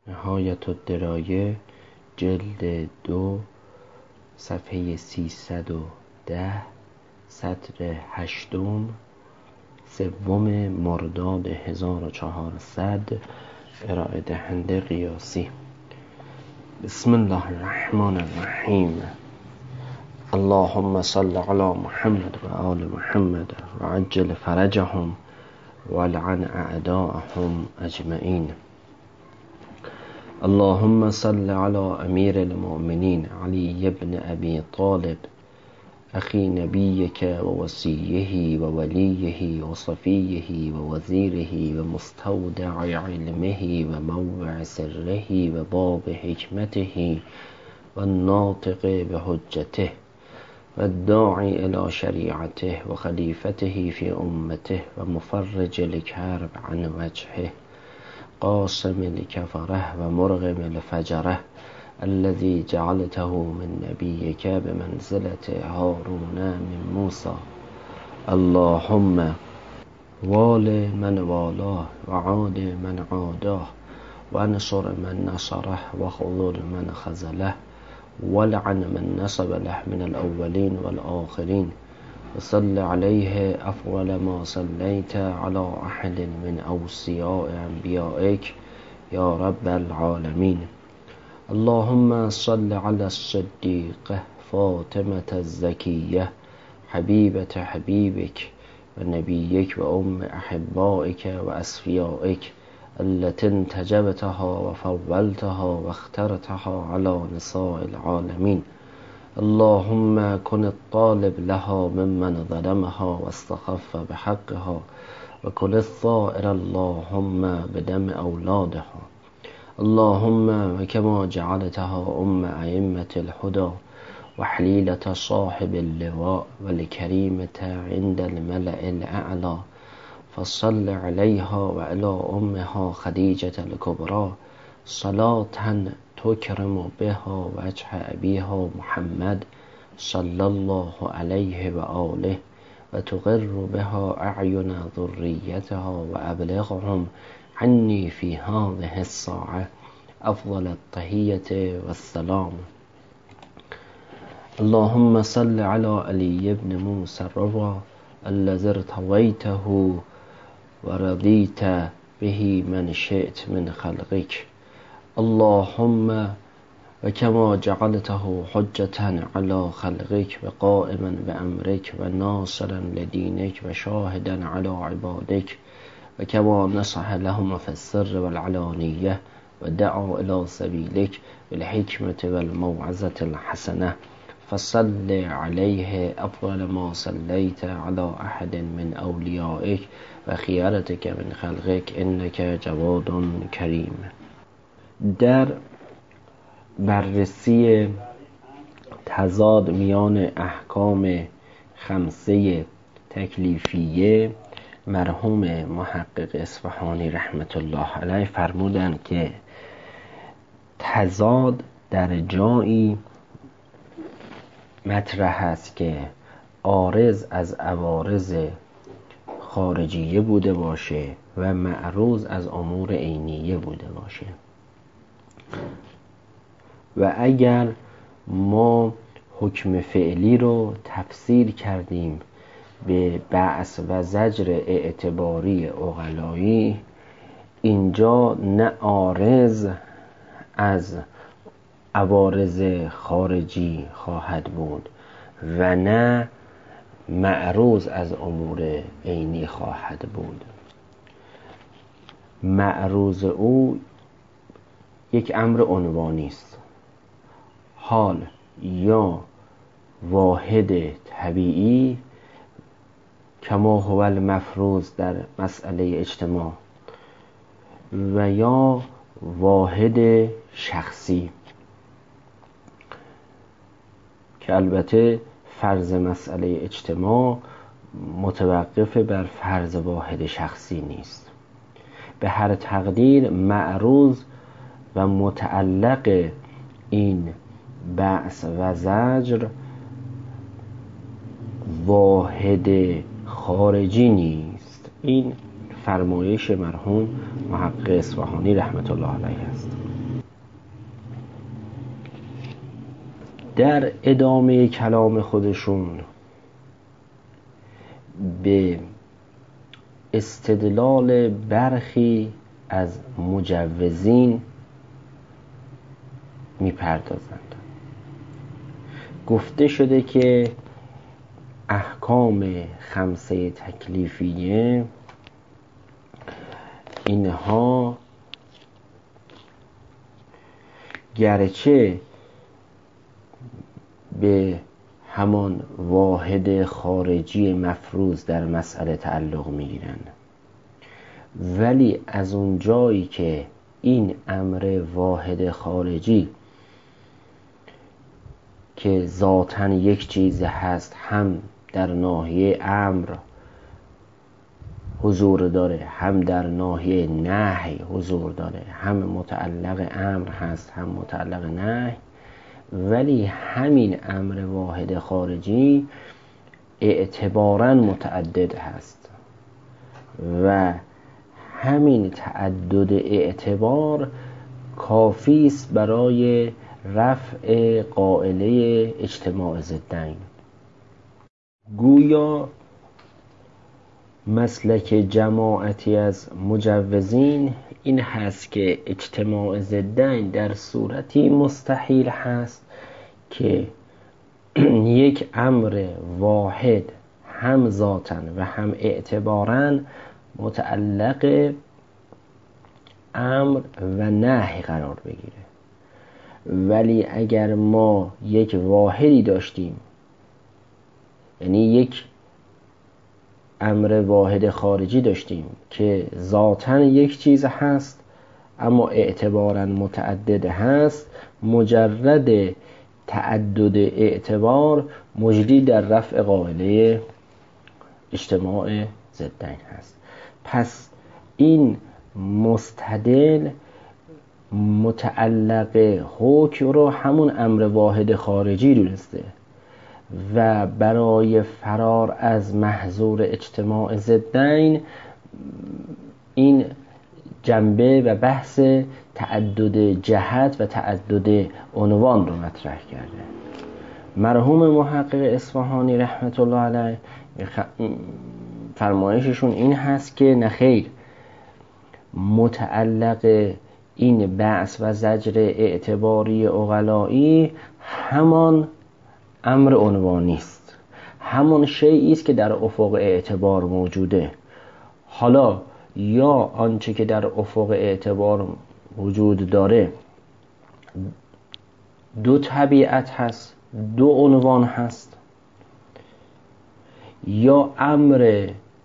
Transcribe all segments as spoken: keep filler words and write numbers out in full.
نهایت الدرایه جلد دو صفحه سیصد و ده سطر هشتم سوم مرداد هزار و چهارصد ارائه دهنده قیاسی. بسم الله الرحمن الرحیم. اللهم صل علی محمد و آل محمد و عجل فرجهم و لعن اعداءهم اجمعین. اللهم صل على امیر المؤمنین علی بن ابی طالب اخی نبیک و وصیه و ولیه و صفیه و وزیره و مستودع علمه و موضع سره و باب حکمته و الناطق بحجته و الداعی الى شریعته و خلیفته فی امته و مفرج الکرب عن وجهه قاسم الکفره و مرغم الفجره الذي جعلته من نبيك بمنزلة هارون من موسى. اللهم وال من والاه وعاد من عاداه وانصر من نصره وخذل من خذله ولعن من نصب له من الأولين والآخرين وصل عليه أفضل ما صليت على أحد من أوصياء أنبيائك يا رب العالمين. اللهم صل على الصديقة فاطمة الزكية حبيبة حبيبك ونبيك وأم أحبائك وأصفيائك التي انتجبتها وفضلتها واخترتها على نساء العالمين. اللهم كن الطالب لها ممن ظلمها واستخف بحقها وكن الثائر اللهم بدم أولادها. اللهم وكما جعلتها أم أئمة الهدى وحليلة صاحب اللواء والكريمة عند الملأ الأعلى فصل عليها وعلى أمها خديجة الكبرى صلاة تكرم بها وجه أبيها محمد صلى الله عليه وآله وتغر بها أعين ذريتها وأبلغهم عني في هذه الساعة أفضل التحية والسلام. اللهم صل على علي بن موسى الرضا الذي ارتويته ورضيت به من شئت من خلقك. اللهم وكما جعلته حجة على خلقك وقائما بأمرك وناصرا لدينك وشاهدا على عبادك وكما نصح لهم في السر والعلانية ودعوا إلى سبيلك بالحكمة والموعظة الحسنة فصل عليه أفضل ما صليت على أحد من أوليائك وخيارتك من خلقك إنك جواد كريم. در بررسی تضاد میان احکام خمسه تکلیفیه مرحوم محقق اصفهانی رحمت الله علیه فرمودند که تضاد در جایی مطرح است که عارض از عوارض خارجیه بوده باشه و معروض از امور عینیه بوده باشه و اگر ما حکم فعلی رو تفسیر کردیم به بعث و زجر اعتباری عقلایی اینجا نه عارض از عوارض خارجی خواهد بود و نه معروض از امور عینی خواهد بود. معروض او یک امر عنوانی است، حال یا واحد طبیعی کما هو المفروض در مسئله اجتماع و یا واحد شخصی که البته فرض مسئله اجتماع متوقف بر فرض واحد شخصی نیست. به هر تقدیر معروض و متعلق این بعث و زجر واحد خارجی نیست. این فرمایش مرحوم محقق اصفهانی رحمت الله علیه است. در ادامه کلام خودشون به استدلال برخی از مجوزین میپردازند. گفته شده که احکام خمسه تکلیفیه اینها گرچه به همان واحد خارجی مفروض در مسئله تعلق میگیرند، ولی از اون جایی که این امر واحد خارجی که ذاتاً یک چیز هست هم در ناحیه امر حضور داره، هم در ناحیه نهی حضور داره، هم متعلق امر هست هم متعلق نهی، ولی همین امر واحد خارجی اعتباراً متعدد هست و همین تعدد اعتبار کافی است برای رفع قائله اجتماع ضدین. گویا مسلک جماعتی از مجوزین این هست که اجتماع ضدین در صورتی مستحیل هست که یک امر واحد هم ذاتاً و هم اعتباراً متعلق امر و نهی قرار بگیره. ولی اگر ما یک واحدی داشتیم، یعنی یک امر واحد خارجی داشتیم که ذاتاً یک چیز هست اما اعتباراً متعدد هست، مجرد تعدد اعتبار مجری در رفع قائله اجتماع ضدین هست. پس این مستدل متعلق حکم رو همون امر واحد خارجی دونسته و برای فرار از محظور اجتماع ضدین این جنبه و بحث تعدد جهت و تعدد عنوان رو مطرح کرده. مرحوم محقق اصفهانی رحمت الله علیه فرمایششون این هست که نخیر، متعلق این بحث و زجر اعتباری عقلایی همان امر عنوانی است، همان شیئی است که در افق اعتبار موجوده. حالا یا آنچه که در افق اعتبار وجود داره دو طبیعت هست، دو عنوان هست، یا امر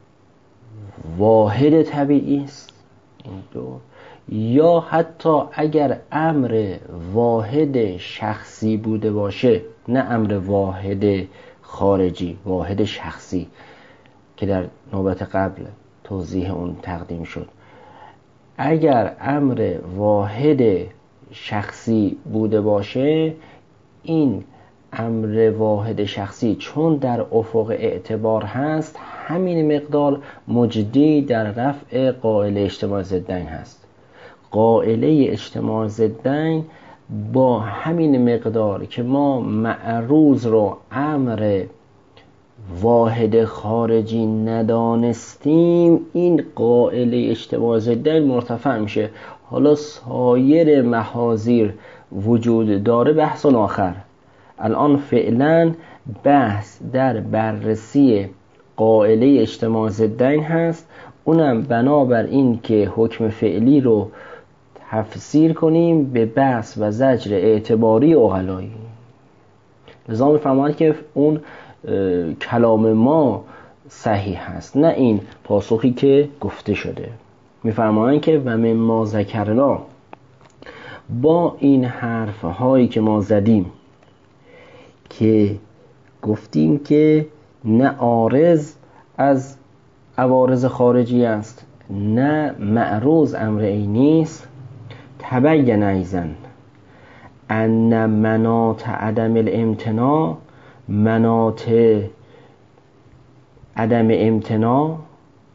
واحد طبیعی است این دو، یا حتی اگر امر واحد شخصی بوده باشه، نه امر واحد خارجی، واحد شخصی که در نوبت قبل توضیح اون تقدیم شد، اگر امر واحد شخصی بوده باشه، این امر واحد شخصی چون در افق اعتبار هست، همین مقدار مجدی در رفع قائله اجتماع ضدین هست. قائله اجتماع ضدین با همین مقدار که ما معروض رو امر واحد خارجی ندانستیم، این قائله اجتماع ضدین مرتفع میشه. حالا سایر محاذیر وجود داره بحث آخر. الان فعلا بحث در بررسی قائله اجتماع ضدین هست، اونم بنابر این که حکم فعلی رو تفسیر کنیم به بحث و زجر اعتباری عقلایی. لذا می‌فرماید که اون کلام ما صحیح هست، نه این پاسخی که گفته شده. می‌فرمایند که و مما ذکرنا، با این حرف هایی که ما زدیم که گفتیم که نه عارض از عوارض خارجی است نه معروض امر عینی است، تبین ایضا ان مناط عدم الامتناع، مناط عدم امتناع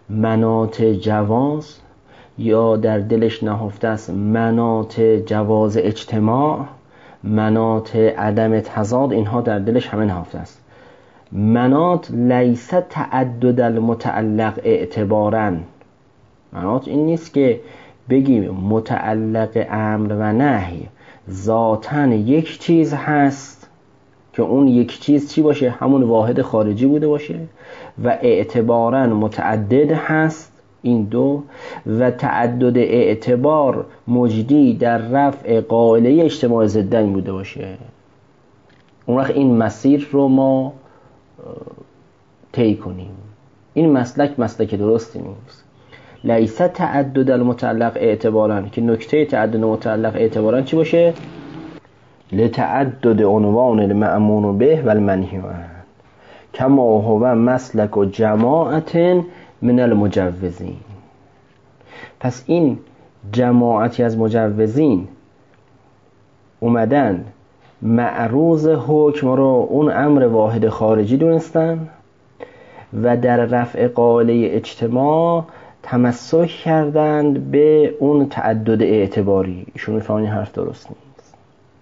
مناط جواز یا در دلش نهفته است مناط جواز اجتماع، مناط عدم تضاد، اینها در دلش همه نهفته است. مناط لیس تعدد المتعلق اعتباراً، مناط این نیست که بگیم متعلق امر و نهی ذاتاً یک چیز هست که اون یک چیز چی باشه؟ همون واحد خارجی بوده باشه، و اعتباراً متعدد هست این دو، و تعدد اعتبار مجدی در رفع قائله اجتماع ضدین بوده باشه. اون وقت این مسیر رو ما طی کنیم. این مسلک مسلک درستی نیست. لیس تعدد المتعلق اعتباراً، که نکته تعدد متعلق اعتباراً چی باشه؟ لتعدد عنوان المأمون به و المنهی عنه کما هو مسلک و جماعت من المجوزین. پس این جماعتی از مجوزین اومدن معروض حکم رو اون امر واحد خارجی دونستن و در رفع قائله اجتماع تمسک کردند به اون تعدد اعتباری. ایشون میفهمن این حرف درست نیست،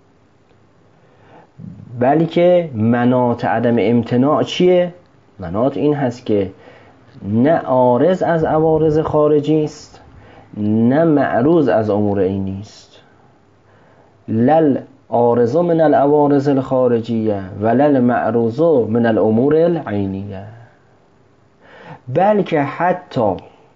بلکه مناط عدم امتناع چیه؟ مناط این هست که نه عارض از عوارض خارجی است، نه معروض از امور عینی است. لل عارض من العوارض الخارجیه و لل معروض من الامور العینیه. بلکه حتی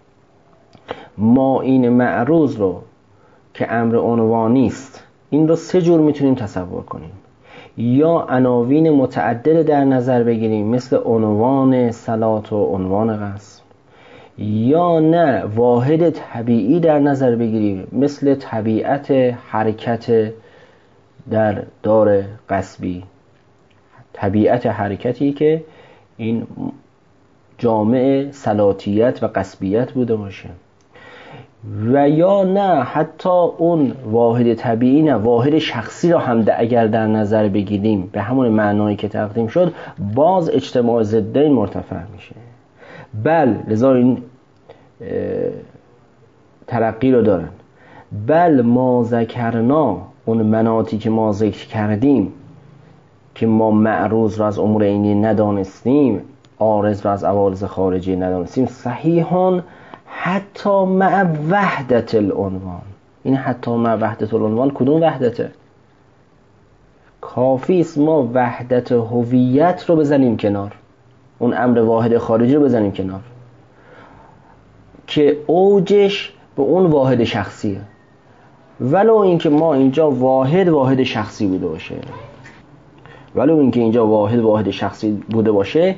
ما این معروض رو که امر عنوانی است، این رو سه جور میتونیم تصور کنیم. یا عناوین متعدد در نظر بگیریم مثل عنوان صلات و عنوان قسم، یا نه واحد طبیعی در نظر بگیریم مثل طبیعت حرکت در دار قصبی، طبیعت حرکتی که این جامع صلاتیت و قصبیت بوده باشه. و یا نه حتی اون واحد طبیعی نه، واحد شخصی را هم اگر در نظر بگیریم به همون معنایی که تقدیم شد، باز اجتماع ضدین مرتفع میشه. بل لذا این ترقی رو دارن. بل ما ذکرنا، اون مناطی که ما ذکر کردیم که ما معروض را از امور عینی ندانستیم، عارض را از عوارض خارجی ندانستیم، صحیحان حتی مع وحدت العنوان. این حتی مع وحدت العنوان کدوم وحدته؟ کافی است ما وحدت هویت رو بزنیم کنار، اون امر واحد خارجی رو بزنیم کنار که اوجش به اون واحد شخصیه، ولو اینکه ما اینجا واحد واحد شخصی بوده باشه، ولو اینکه اینجا واحد واحد شخصی بوده باشه،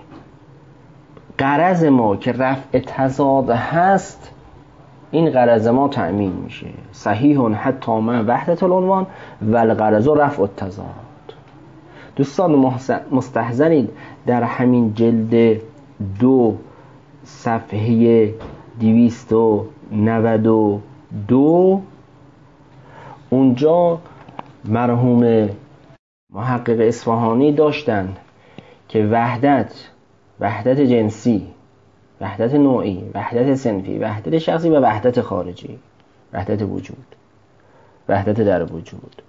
غرض ما که رفع تضاد هست، این غرض ما تأمین میشه. صحیح حتی ما وحدت العنوان و الغرض رفع التضاد. دوستان مستحضرید در همین جلد دو صفحه دویست و نود و دو اونجا مرحوم محقق اصفهانی داشتن که وحدت وحدت جنسی، وحدت نوعی، وحدت صنفی، وحدت شخصی و وحدت خارجی، وحدت وجود، وحدت در وجود،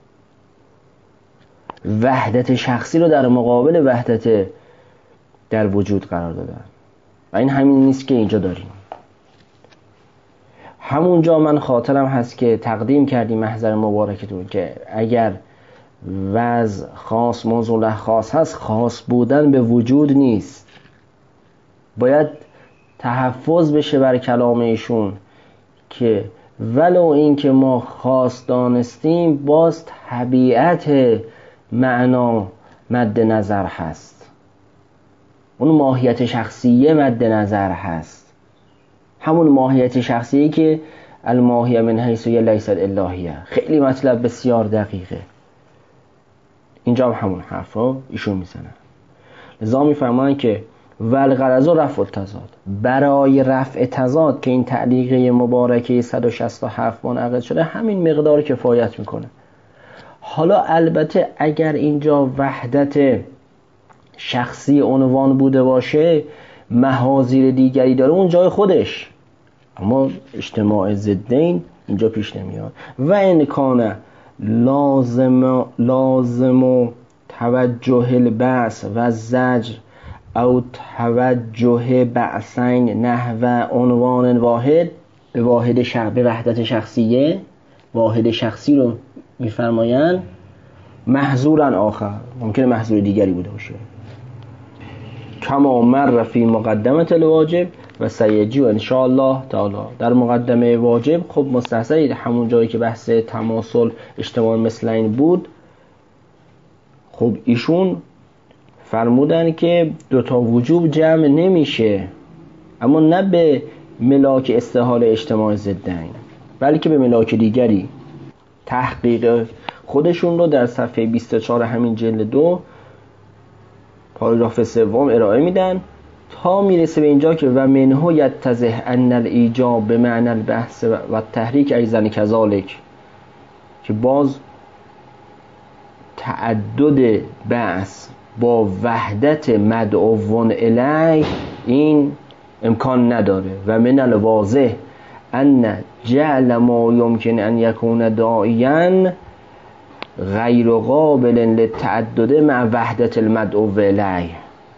وحدت شخصی رو در مقابل وحدت در وجود قرار دادن و این همین نیست که اینجا داریم. همونجا من خاطرم هست که تقدیم کردیم محضر مبارکتون که اگر وضع خاص موضوع له خاص هست، خاص بودن به وجود نیست، باید تحفظ بشه بر کلام ایشون که ولو این که ما خاص دانستیم، باز طبیعت معنا مد نظر هست، اون ماهیت شخصیه مد نظر هست، همون ماهیت شخصیه که الماهیه من حیث لیست الهیه. خیلی مطلب بسیار دقیقه. اینجا هم همون حرف رو ایشون میزنن. لذا میفهمن که والغرض رفع التضاد، برای رفع تضاد که این تعلیقه مبارکه صد و شصت و هفت منعقد شده، همین مقدار کفایت میکنه. حالا البته اگر اینجا وحدت شخصی عنوان بوده باشه، محاذیر دیگری داره اون جای خودش، اما اجتماع ضدین اینجا پیش نمیاد. و ان کان لازم لازم توجه البعث و زجر او توجه بعثین نحو عنوان واحد، به واحد شخص، به وحدت شخصیه، واحد شخصی رو میفرمایند، محظورا آخر، ممکنه محظور دیگری بوده باشه، کما مر فی مقدمه الواجب و سیجی و انشاءالله تعالی. در مقدمه واجب خب مستحضرید همون جایی که بحث تماثل اجتماع مثلین بود، خب ایشون فرمودن که دوتا وجوب جمع نمیشه، اما نه به ملاک استحال اجتماع ضدین بلکه به ملاک دیگری. تحقیق خودشون رو در صفحه بیست و چهار همین جلد دو پاراگراف سوم ارائه میدن تا میرسه به اینجا که و منه یتضح ان الایجاب به معنی البحث و تحریک ایضا کذالک، که باز تعدد بحث با وحدت مدعوون الیه این امکان نداره. و من الواضح ان جعل ما یمکن ان یکون داعیا غیر قابل للتعدد مع وحدت المدعو الیه.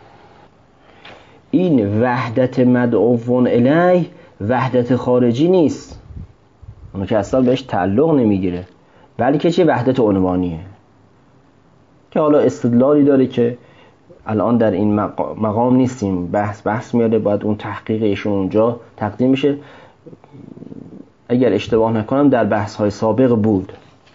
این وحدت مدعوون الیه وحدت خارجی نیست، اون که اصلا بهش تعلق نمیگیره، بلکه چه وحدت عنوانیه که حالا استدلالی داره که الان در این مقام نیستیم، بحث بحث میاده، باید اون تحقیق ایشون اونجا تقدیم میشه. اگر اشتباه نکنم در بحث های سابق بود.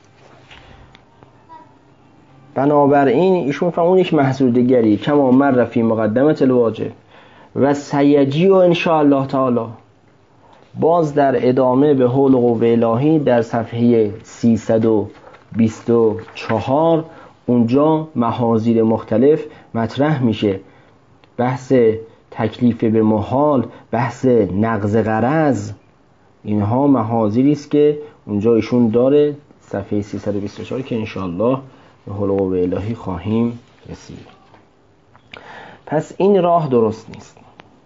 بنابراین ایشون فرمون یک محصول دیگری کما مر فی مقدمه الواجب و سیجی و انشاءالله تعالی، باز در ادامه به حول قوه الهی در صفحه سیصد و بیست و چهار اونجا محاذیر مختلف مطرح میشه. بحث تکلیف به محال، بحث نقض غرض، اینها محاذیری است که اونجا ایشون داره، صفحه سیصد و بیست و چهار که انشاءالله به حول قوه الهی خواهیم رسید. پس این راه درست نیست.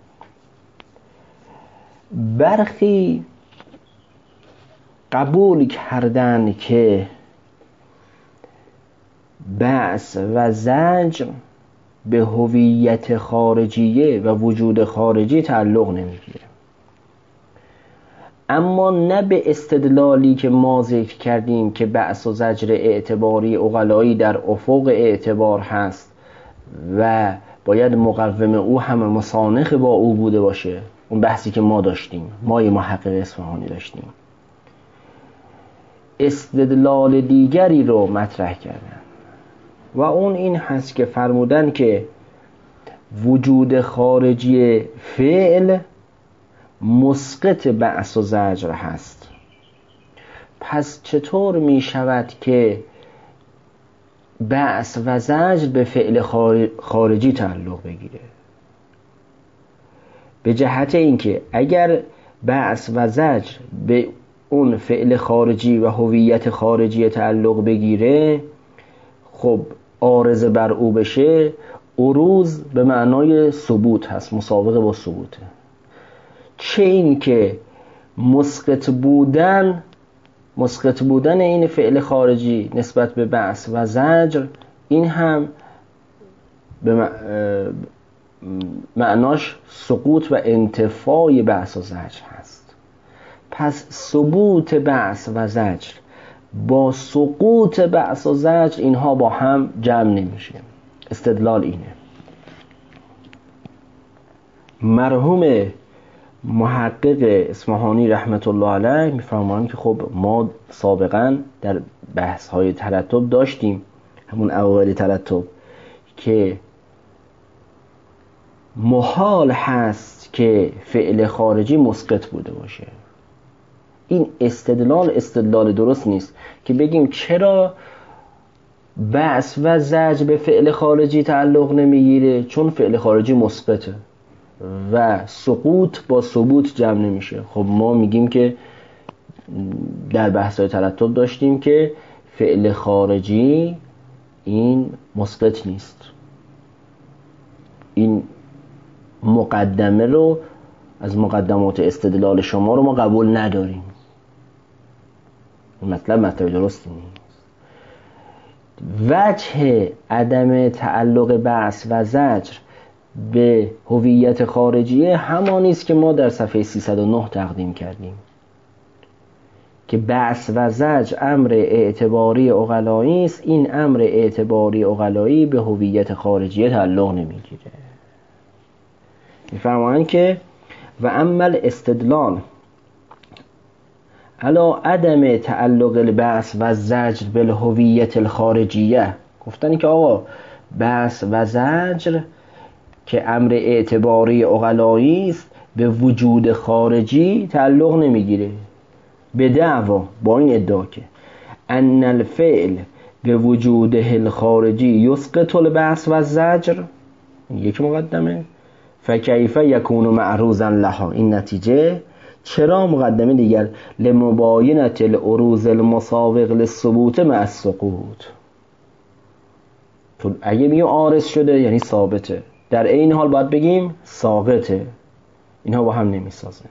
برخی قبول کردن که بعث و زجر به هویت خارجیه و وجود خارجی تعلق نمیگیره، اما نه به استدلالی که ما ذکر کردیم که بعث و زجر اعتباری عقلایی در افق اعتبار هست و باید مقوم او هم مسانخ با او بوده باشه، اون بحثی که ما داشتیم، مای محقق اصفهانی داشتیم. استدلال دیگری رو مطرح کردن و اون این هست که فرمودن که وجود خارجی فعل مسقط بعث و زجر هست. پس چطور می شود که بعث و زجر به فعل خارجی تعلق بگیره؟ به جهت اینکه اگر بعث و زجر به اون فعل خارجی و هویت خارجی تعلق بگیره، خب عارض بر او بشه، عروض به معنای ثبوت هست، مسابقه با ثبوته. چه این که مسقط بودن مسقط بودن این فعل خارجی نسبت به بعث و زجر، این هم به معناش سقوط و انتفاع بعث و زجر هست. پس ثبوت بعث و زجر با سقوط بعث و زجر اینها با هم جمع نمیشه. استدلال اینه. مرحوم محقق اصفهانی رحمت الله علیه میفرمایند که خب ما سابقا در بحث های ترتب داشتیم، همون اوایل ترتب، که محال هست که فعل خارجی مسقط بوده باشه. این استدلال استدلال درست نیست که بگیم چرا بعث و زجر به فعل خارجی تعلق نمیگیره، چون فعل خارجی مسقطه و سقوط با ثبوت جمع نمیشه. خب ما میگیم که در بحث‌های ترتب داشتیم که فعل خارجی این مسقط نیست، این مقدمه رو از مقدمات استدلال شما رو ما قبول نداریم. این مطلب مطلب درستی نیست. وجه عدم تعلق بحث و زجر به هویت خارجیه همانی است که ما در صفحه سیصد و نه تقدیم کردیم که بحث و زجر امر اعتباری عقلایی است. این امر اعتباری عقلایی به هویت خارجیه تعلق نمیگیره. میفرمایند که و عمل استدلال علا عدم تعلق البعث و زجر بالهویت الخارجیه، گفتن که آقا بحث و زجر که امر اعتباری عقلایی است به وجود خارجی تعلق نمیگیره. به دعوا با این ادعا که ان الفعل به وجوده الخارجی یسقط البعث و زجر، یک مقدمه، فکیف یکون معروضا لها، این نتیجه چرا مقدمه دیگر لمباینت العروض المسابق للثبوت مع السقوط. اگه میگه عارض شده یعنی ثابته، در این حال باید بگیم ساقطه. اینها با هم نمیسازن.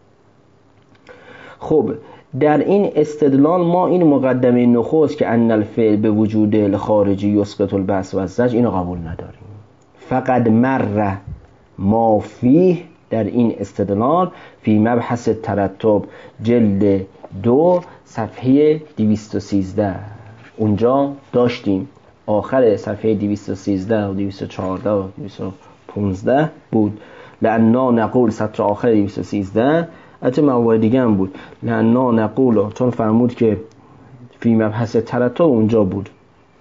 خب در این استدلال ما این مقدمه نخست که ان الفعل به وجود الخارجی یسقط البعث و الزجر اینو قبول نداریم. فقط مر ما فیه در این استدلال فی مبحث ترتب جلد دو صفحه دویست و سیزده اونجا داشتیم. آخر صفحه دویست و سیزده و دویست و چهارده و دویست و پانزده بود. لأننا نقول سطر آخر دویست و سیزده البته موارد دیگه هم بود. لأننا نقول چون فرمود که فی مبحث ترتب اونجا بود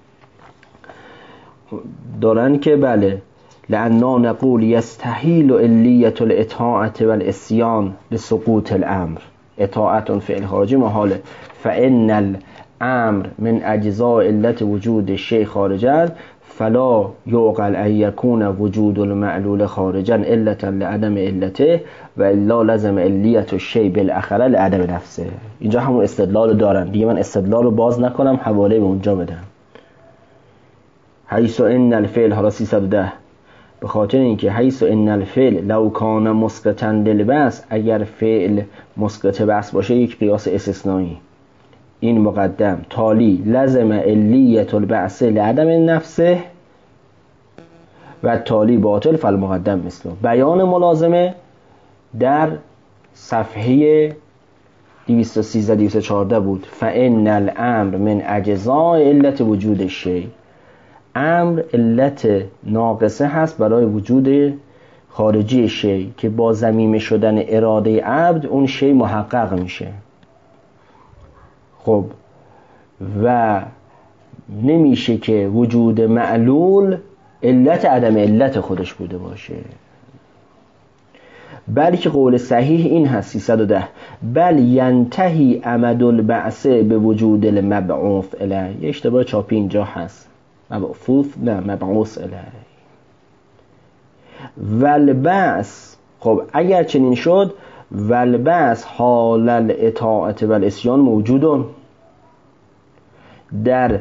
دارن که بله لأننا نقول يستحيل علیت الاطاعت والعصیان لسقوط الامر. اطاعت فعل خارجی محاله. فإن الامر من اجزاء علت وجود الشیء خارجا فلا یعقل ان یکون وجود المعلول خارجا علتا لعدم علته و الا لزم علیت الشیء بالاخره لعدم نفسه. اینجا همون استدلال رو دارن دیگه، من استدلال رو باز نکنم، حواله به اونجا بدم. حیث ان الفعل حالا سیصد و ده به خاطر اینکه حیث ان الفعل لو کان مسقطا للبعث، اگر فعل مسقط بحث باشه یک قیاس استثنایی، این مقدم تالی لزم علیت البعث لعدم نفسه و تالی باطل فالمقدم مثله. بیان ملازمه در صفحه دویست و سیزده دویست و چهارده بود. فإن الامر من اجزاء علت وجود الشیء، امر علت ناقصه هست برای وجود خارجی شی که با ضمیمه شدن اراده عبد اون شی محقق میشه. خب و نمیشه که وجود معلول علت عدم علت خودش بوده باشه، بلکه قول صحیح این هست سیصد و ده بل ینتهی عمد البعث به وجود المبعوث الیه. یه اشتباه چاپی اینجا هست، مبعوث نه مبعوث الیه والبعث. خب اگر چنین شد والبعث حال الاطاعت والعصیان موجودون، در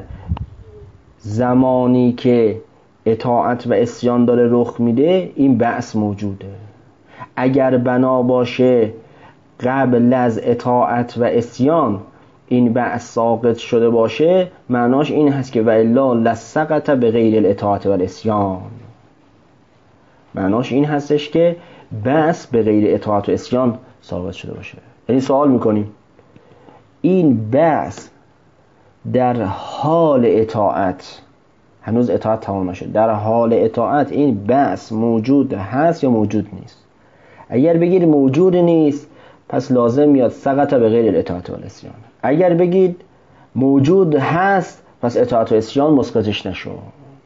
زمانی که اطاعت و عصیان داره رخ میده این بعث موجوده. اگر بنا باشه قبل از اطاعت و عصیان این بعث ساقط شده باشه، معناش این هست که و الا لسقط به غیر الاطاعت و العصیان، معناش این هستش که بعث به غیر اطاعت و عصیان ساقط شده باشه. یعنی سوال میکنیم این بعث در حال اطاعت، هنوز اطاعت تمام نشد، در حال اطاعت این بعث موجود هست یا موجود نیست؟ اگر بگید موجود نیست پس لازم میاد سقط به غیر الاطاعت و العصیان. اگر بگید موجود هست پس اطاعت و عصیان مسقطش نشد.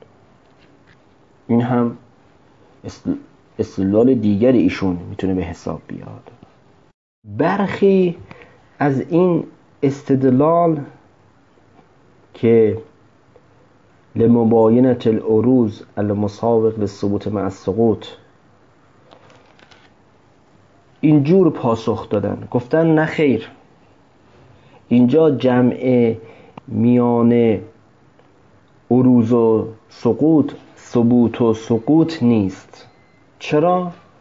این هم استدلال دیگر ایشون میتونه به حساب بیاد. برخی از این استدلال که لمباینت العروض المسابق للثبوت مع السقوط اینجور پاسخ دادن، گفتن نه خیر، اینجا جمع میان عروض و سقوط ثبوت و سقوط نیست. چرا؟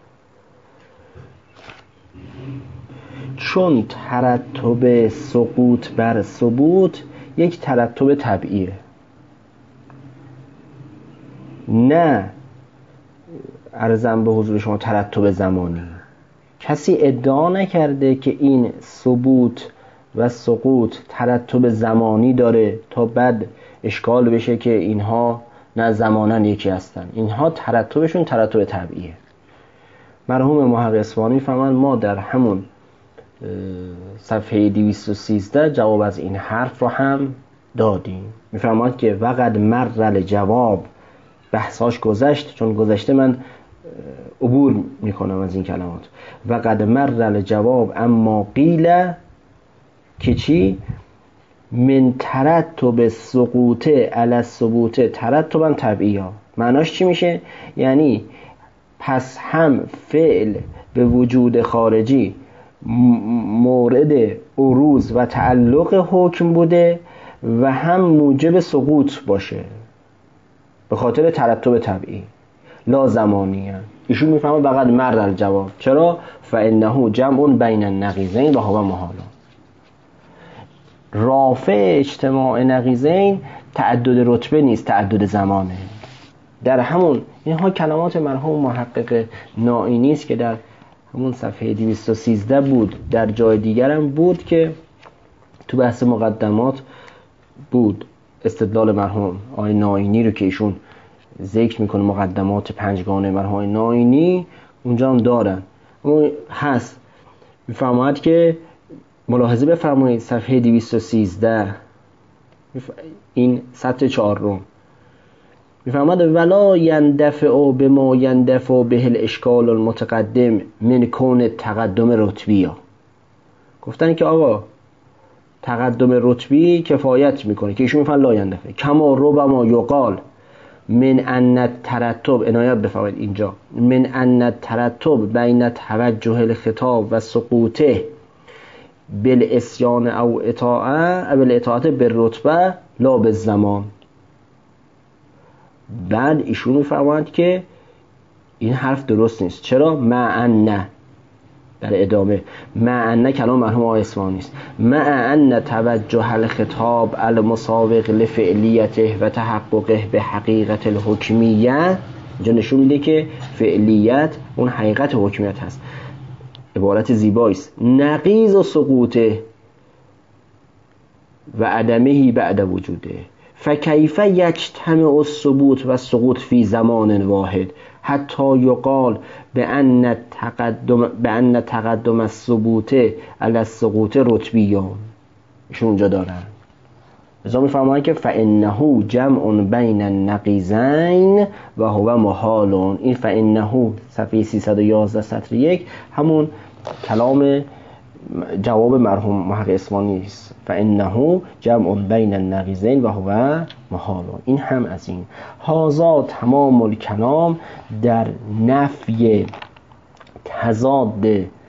چون ترتب سقوط بر ثبوت یک ترتب طبیعیه، نه عرضم به حضور شما ترتب زمانی. کسی ادعا نکرده که این ثبوت و سقوط ترتب زمانی داره تا بعد اشکال بشه که اینها نه زمانن یکی هستن. اینها ترتبشون ترتب طبیعیه. مرحوم محقق اصفهانی فرمان ما در همون صفحه دویست و سیزده جواب از این حرف رو هم دادیم. میفرماد که وقد مر جواب، بحثاش گذشت، چون گذشته من عبور میکنم از این کلمات. وقد مر جواب اما قیل که چی؟ من ترتب سقوط علی الثبوت ترتبا طبیعی. معناش چی میشه؟ یعنی پس هم فعل به وجود خارجی مورد عروض و تعلق حکم بوده و هم موجب سقوط باشه به خاطر ترتب طبیعی لا زمانی هم. ایشون میفهمه فقط مرد الجواب. چرا؟ فانه جمع بین النقیضین و هو محال. رافع اجتماع نقیضین تعدد رتبه نیست، تعدد زمانه. در همون اینها کلمات مرحوم محقق نائینی است که در همون صفحه دویست و سیزده بود، در جای دیگر هم بود که تو بحث مقدمات بود. استدلال مرحوم آقای نائینی رو که ایشون ذکر میکنه، مقدمات پنجگانه مرحوم نائینی اونجا هم دارن، اون هست. میفرماید که ملاحظه بفرمایید صفحه دویست و سیزده این سطر چهار رو میفرماید ولا یندفع بما یندفع به الاشکال المتقدم من کون تقدم رتبی. ها گفتن که آقا تقدم رتبی کفایت میکنه که ایشون میفرماید لا یندفع کما ربما یقال من ان ترتب، عنایت بفرمایید اینجا، من ان ترتب بین توجه الخطاب و سقوطه بالاسیان او اطاعه او الاطاعت بالرتبه لا بالزمان. بعد ایشون میفرماید که این حرف درست نیست. چرا؟ مع ان، در ادامه مع ان کلام مرحوم آقای اصفهانی است، مع ان توجه الخطاب المسابق لفعلیته و تحققه به حقیقت الحکمیه، اینجا نشون میده که فعلیت اون حقیقت حکمیت هست. عبارت زیبایی است. نقیض و سقوطه و عدمهی بعد وجوده فکیف یجتمع الثبوت و السقوط فی زمان واحد حتی یقال به ان تقدم به ان تقدم الثبوت علی السقوط رتبیان. ایشون اونجا دارن ازا میفرماید که فانه جمع بین النقیضین و هو محال. این فانه صفحه سیصد و یازده سطر یک همون کلام جواب مرحوم محقق اصفهانی است. فانه جمع بین النقیضین و هو محال. این هم از این. هذا تمام الکلام در نفی تضاد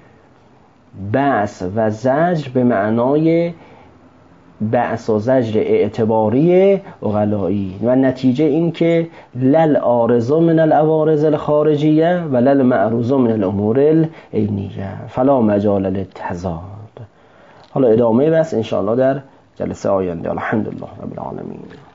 بعث و زجر به معنای بعث و زجر اعتباری عقلایی و نتیجه این که لل عارض من العوارض الخارجیه و لل معروض من الامور العینیه فلا مجال للتضاد. حالا ادامه بس انشاءالله در جلسه آینده. الحمدلله رب العالمین.